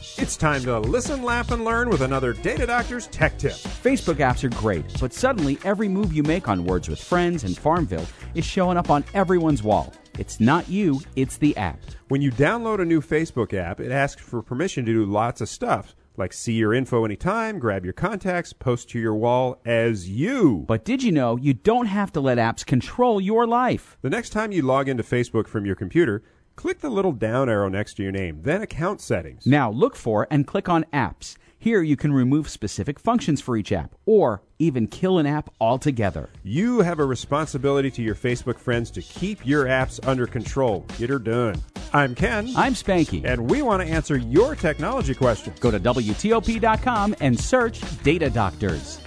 It's time to listen, laugh, and learn with another Data Doctor's Tech Tip. Facebook apps are great, but suddenly every move you make on Words with Friends and Farmville is showing up on everyone's wall. It's not you, it's the app. When you download a new Facebook app, it asks for permission to do lots of stuff, like see your info anytime, grab your contacts, post to your wall as you. But did you know you don't have to let apps control your life? The next time you log into Facebook from your computer, click the little down arrow next to your name, then Account Settings. Now look for and click on Apps. Here you can remove specific functions for each app, or even kill an app altogether. You have a responsibility to your Facebook friends to keep your apps under control. Get her done. I'm Ken. I'm Spanky. And we want to answer your technology questions. Go to WTOP.com and search Data Doctors.